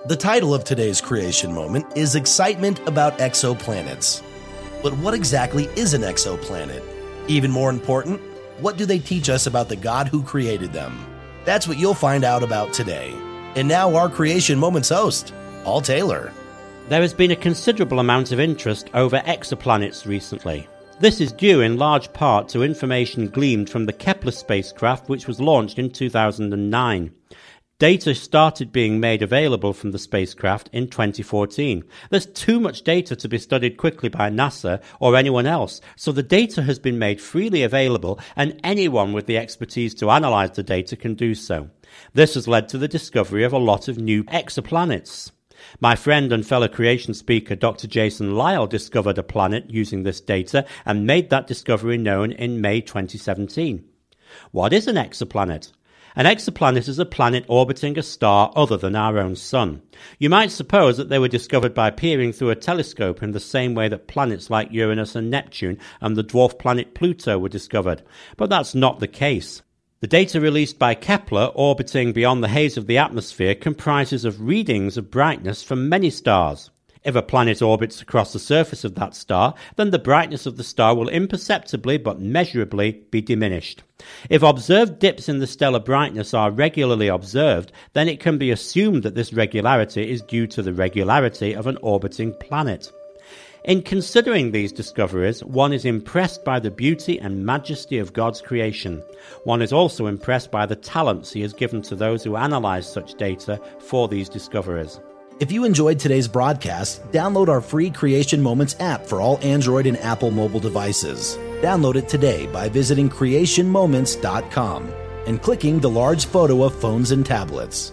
The title of today's creation moment is Excitement About Exoplanets. But what exactly is an exoplanet? Even more important, what do they teach us about the God who created them? That's what you'll find out about today. And now our Creation Moments host, Paul Taylor. There has been a considerable amount of interest over exoplanets recently. This is due in large part to information gleaned from the Kepler spacecraft, which was launched in 2009. Data started being made available from the spacecraft in 2014. There's too much data to be studied quickly by NASA or anyone else, so the data has been made freely available and anyone with the expertise to analyze the data can do so. This has led to the discovery of a lot of new exoplanets. My friend and fellow creation speaker Dr. Jason Lisle discovered a planet using this data and made that discovery known in May 2017. What is an exoplanet? An exoplanet is a planet orbiting a star other than our own sun. You might suppose that they were discovered by peering through a telescope in the same way that planets like Uranus and Neptune and the dwarf planet Pluto were discovered, but that's not the case. The data released by Kepler orbiting beyond the haze of the atmosphere comprises of readings of brightness from many stars. If a planet orbits across the surface of that star, then the brightness of the star will imperceptibly but measurably be diminished. If observed dips in the stellar brightness are regularly observed, then it can be assumed that this regularity is due to the regularity of an orbiting planet. In considering these discoveries, one is impressed by the beauty and majesty of God's creation. One is also impressed by the talents He has given to those who analyze such data for these discoveries. If you enjoyed today's broadcast, download our free Creation Moments app for all Android and Apple mobile devices. Download it today by visiting creationmoments.com and clicking the large photo of phones and tablets.